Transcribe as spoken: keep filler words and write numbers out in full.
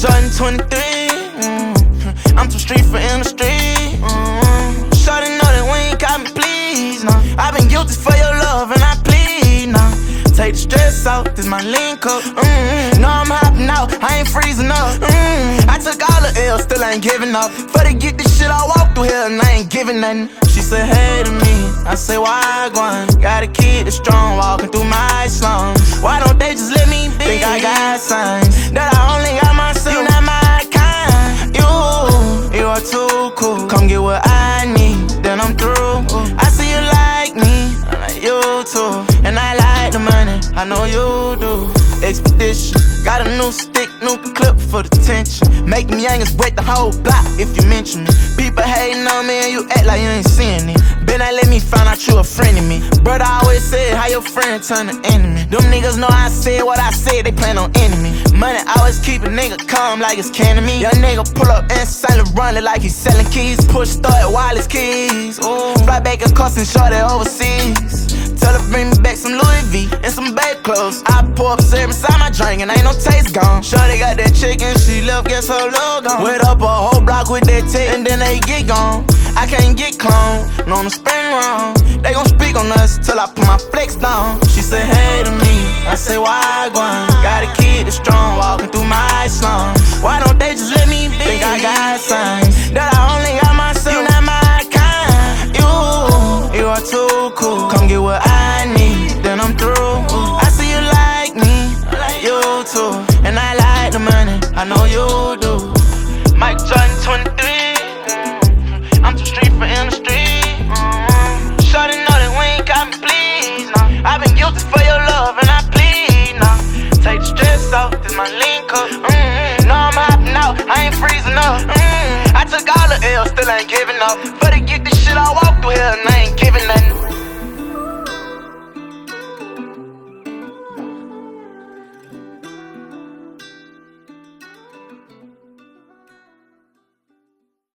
Jordan twenty-three. Mm. I'm too street for industry. Mm. Shawty know that we ain't got me, please. No, I've been guilty for your love and I plead. No, take the stress out, this my link up. Mm. No, I'm hopping out, I ain't freezing up. Mm. I took all the L's, still ain't giving up. For to get this shit, I walk through here and I ain't giving nothing. She said hey to me, I say why gone? Got a kid that's strong, walking through my slums. Why don't they just let me be? Think I got signs that I only got myself. You not my kind. You, you are too cool. Come get what I need, then I'm through. I see you like me, I like you too. And I like the money, I know you do. Expedition, got a new stick, new clip for the tension. Make them youngest wet the whole block if you mention me. People hating on me and you act like you ain't seeing it. Better let me find out you a friend of me. Brother always said how your friend turn to enemy. Them niggas know I said what I said, they plan on enemy. Money always keep a nigga calm like it's canning me. Young nigga pull up and silent run it like he's selling keys. Push start wireless keys. Ooh. Fly back and cuss and short it overseas. Tell her bring me back some Louis V and some babe clothes. I pour up syrup inside my drink and ain't no taste gone. Shorty got that chicken, she left, guess her love gone. Wet up a whole block with that tape and then they get gone. I can't get cloned, no, I'm spin wrong. They gon' speak on us till I put my flex down. She said hey to me, I say why gone? Got a kid that's strong, walking through my slums. Why don't they just let me be? Think I got signs that I only got myself. You not my kind. You, you are too cool. Come get what I need, then I'm through. I see you like me, I like you too. And I like the money, I know you do. Mike Jordan twenty-three. I'm too street for industry. Mm-hmm. Shawty know that we ain't got me, please. No, I've been guilty for your love and I plead. No, take the stress out, this my link up. Mm-hmm. No, I'm hopping out, I ain't freezing up. Mm-hmm. I took all the L's, still ain't giving up. For to get this shit, I walk through here and I ain't giving nothing.